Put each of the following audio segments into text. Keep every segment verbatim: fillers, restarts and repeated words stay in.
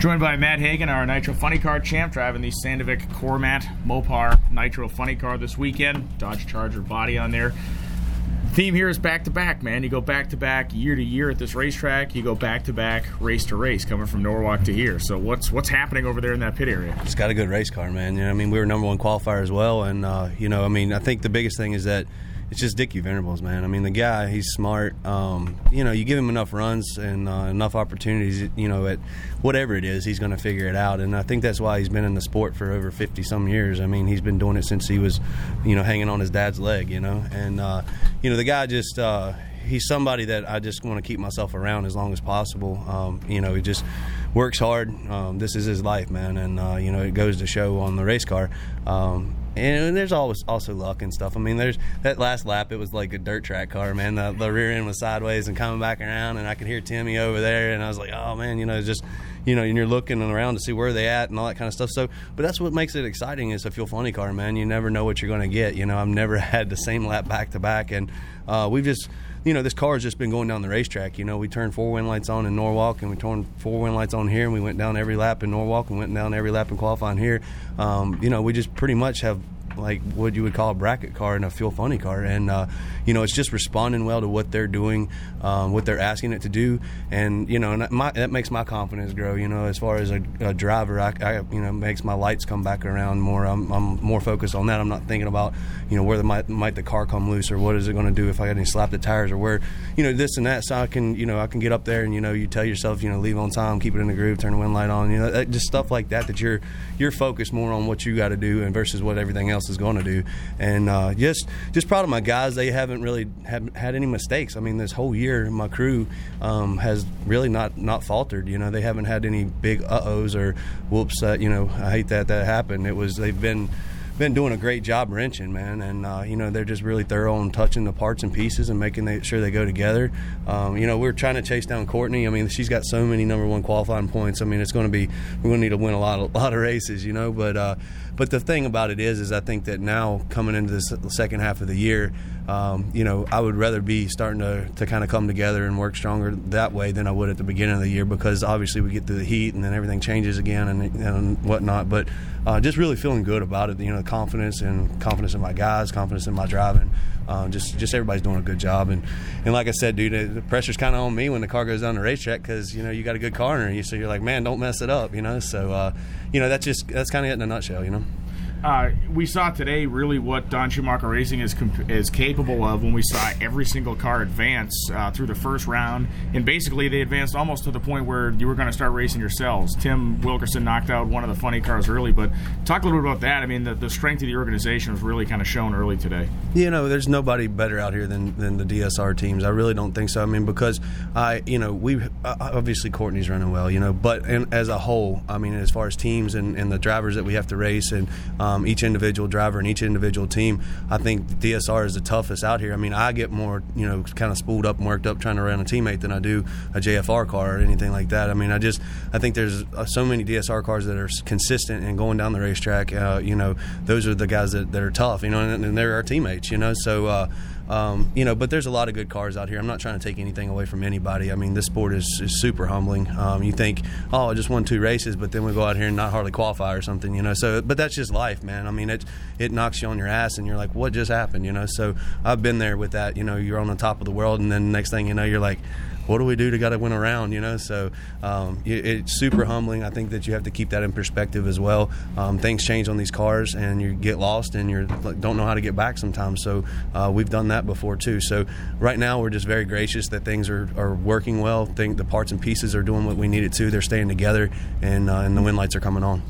Joined by Matt Hagan, our Nitro Funny Car champ, driving the Sandvik Cormat Mopar Nitro Funny Car this weekend. Dodge Charger body on there. Theme here is back-to-back, man. You go back-to-back year to year at this racetrack. You go back-to-back race to race, coming from Norwalk to here. So what's what's happening over there in that pit area? It's got a good race car, man. You know, I mean, we were number one qualifier as well, and uh, you know, I mean, I think the biggest thing is that it's just Dickie Venables, man. I mean, the guy, he's smart. Um, you know, you give him enough runs and uh, enough opportunities, you know, at whatever it is, he's going to figure it out. And I think that's why he's been in the sport for over fifty-some years. I mean, he's been doing it since he was, you know, hanging on his dad's leg, you know. And, uh, you know, the guy just uh, – he's somebody that I just want to keep myself around as long as possible. Um, you know, he just works hard. Um, this is his life, man. And, uh, you know, it goes to show on the race car. Um, and there's always also luck and stuff. I mean, there's that last lap, it was like a dirt track car, man. The, the rear end was sideways and coming back around, and I could hear Timmy over there, and I was like, oh, man, you know, it's just, you know, and you're looking around to see where they at and all that kind of stuff. So, but that's what makes it exciting is a Fuel Funny Car, man. You never know what you're going to get. You know, I've never had the same lap back to back, and uh, we've just, you know, this car has just been going down the racetrack. You know, we turned four wind lights on in Norwalk, and we turned four wind lights on here, and we went down every lap in Norwalk and went down every lap in qualifying here. Um, you know, we just pretty much have like what you would call a bracket car and a Fuel Funny Car, and uh, you know, it's just responding well to what they're doing, um, what they're asking it to do, and you know, and that, my, that makes my confidence grow. You know, as far as a, a driver, I, I you know, makes my lights come back around more. I'm, I'm more focused on that. I'm not thinking about, you know, where the, might, might the car come loose, or what is it going to do if I got any slap the tires, or where, you know, this and that. So I can, you know, I can get up there and, you know, you tell yourself, you know, leave on time, keep it in the groove, turn the wind light on, you know, that, just stuff like that. That you're you're focused more on what you got to do and versus what everything else is going to do. And uh, just just proud of my guys. They haven't really have, had any mistakes. I mean, this whole year, my crew um, has really not, not faltered. You know, they haven't had any big uh-ohs or whoops. Uh, you know, I hate that that happened. It was they've been been doing a great job wrenching, man, and uh, you know, they're just really thorough on touching the parts and pieces and making they, sure they go together. Um, you know, we're trying to chase down Courtney. I mean, she's got so many number one qualifying points. I mean, it's going to be we're going to need to win a lot of, lot of races, you know. But uh, but the thing about it is, is I think that now coming into this second half of the year, um, you know, I would rather be starting to, to kind of come together and work stronger that way than I would at the beginning of the year, because obviously we get through the heat and then everything changes again and, and whatnot. But uh, just really feeling good about it, you know, confidence and confidence in my guys, confidence in my driving. Uh, just just everybody's doing a good job. And, and like I said, dude, the pressure's kind of on me when the car goes down the racetrack, because, you know, you got a good car under you, so you're like, man, don't mess it up, you know. So, uh, you know, that's just that's kind of it in a nutshell, you know. Uh, we saw today really what Don Schumacher Racing is comp- is capable of when we saw every single car advance uh, through the first round, and basically they advanced almost to the point where you were going to start racing yourselves. Tim Wilkerson knocked out one of the funny cars early, but talk a little bit about that. I mean, the, the strength of the organization was really kind of shown early today. You know, there's nobody better out here than, than the D S R teams. I really don't think so. I mean, because I, you know, we obviously Courtney's running well, you know, but and as a whole, I mean, as far as teams and, and the drivers that we have to race and um, each individual driver and each individual team, I think D S R is the toughest out here. I mean, I get more, you know, kind of spooled up and worked up trying to run a teammate than I do a J F R car or anything like that. I mean, I just, I think there's uh, so many D S R cars that are consistent and going down the racetrack. Uh, you know, those are the guys that, that are tough, you know, and, and they're our teammates, you know, so, uh, Um, you know, but there's a lot of good cars out here. I'm not trying to take anything away from anybody. I mean, this sport is, is super humbling. Um, you think, oh, I just won two races, but then we go out here and not hardly qualify or something, you know. So, but that's just life, man. I mean, it it knocks you on your ass, and you're like, what just happened, you know? So I've been there with that. You know, you're on the top of the world, and then next thing you know, you're like, what do we do to got to win a round, you know? So um, it, it's super humbling. I think that you have to keep that in perspective as well. Um, things change on these cars, and you get lost, and you don't know how to get back sometimes. So uh, we've done that before too. So right now we're just very gracious that things are, are working well. Think the parts and pieces are doing what we need it to. They're staying together, and uh, and the wind lights are coming on.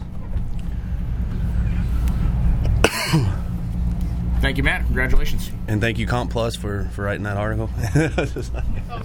Thank you, Matt. Congratulations. And thank you, Comp Plus, for, for writing that article.